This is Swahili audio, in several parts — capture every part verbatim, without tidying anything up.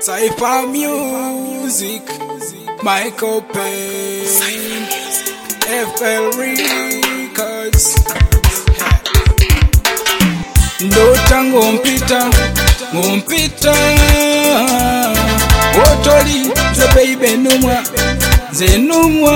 Cypher Music, Michael Payne, F L Records. Ndota ngompita, ngompita Otoli, ze baby numwa, ze numwa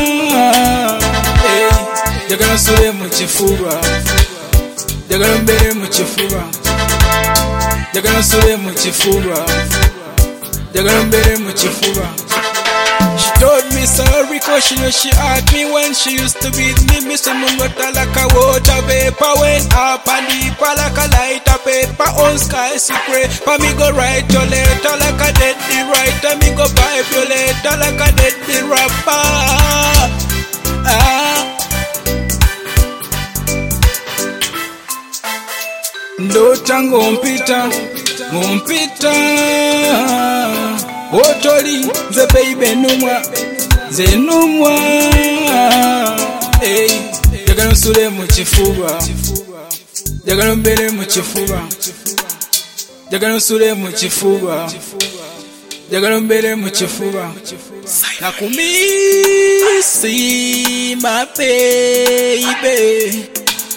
Hey, jagala nsule mu kifuba, jagala mbere mu kifuba, jagala nsule mu kifuba, jagala mbere mu kifuba. She told me sorry cause she know she hurt me when she used to beat me. Me say mungota like a water vapor went up and deeper like a lighter paper on sky secret. For me go write your letter like a deadly writer. Me go vibe your letter like a deadly rapper. Ah. Ndota ngompita, ngompita Otoli, ze baby numwa, ze numwa Hey, jagala nsule mu kifuba, jagala mbere mu kifuba, jagala nsule mu kifuba, jagala mbere mu kifuba. Nakumisi my baby,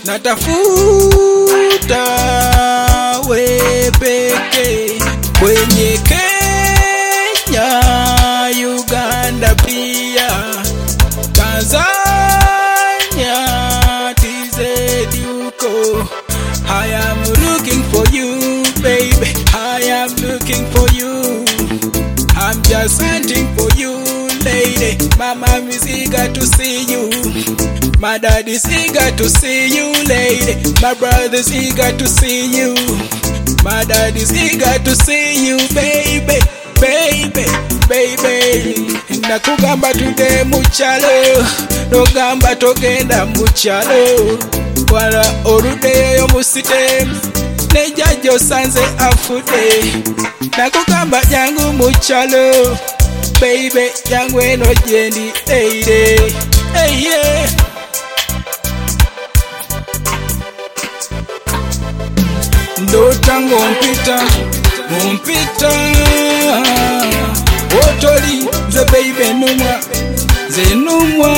natafuta we peke kwenye Kenya, Uganda pia Tanzania, T Z uko. I am looking for you baby, I am looking for you, I'm just hunting for you lady. My mom is eager to see you, my dad is eager to see you lady, my brother is eager to see you, my dad is eager to see you baby, baby, baby. Nakugamba tude muchalo, nogamba togenda muchalo, wala orude yo musite, nejajo sanze afude. Nakugamba jangu muchalo, baby, jangu eno jendi eide, hey yeah. Ndota ngompita, ngompita Otoli, ze baby numwa, ze numwa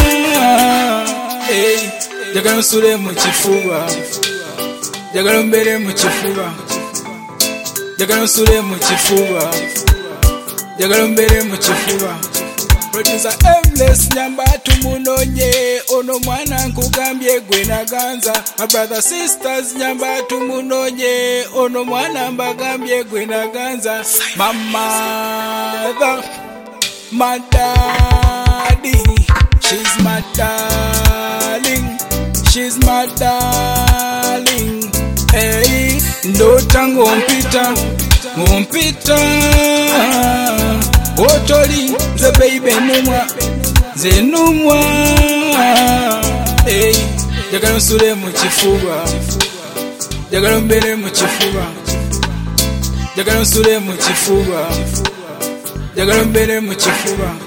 Hey, jagala nsule mu kifuba, jagala mbere mu kifuba, jagala nsule mu kifuba, jagala mbere mu kifuba. Producer Aimless nyamba tumunonye, ono mwana nkugambye gwe naganza. My brother sisters nyamba tumunonye, ono mwana mbagambye gwe naganza. My mother, my daddy, she's my darling, she's my darling. Hey, ndota ngompita, ngompita Otoli, ze baby numwa, ze numwa Hey, jagala nsule mu kifuba, jagala mbere mu kifuba, jagala nsule mu kifuba, jagala mbere mu kifuba.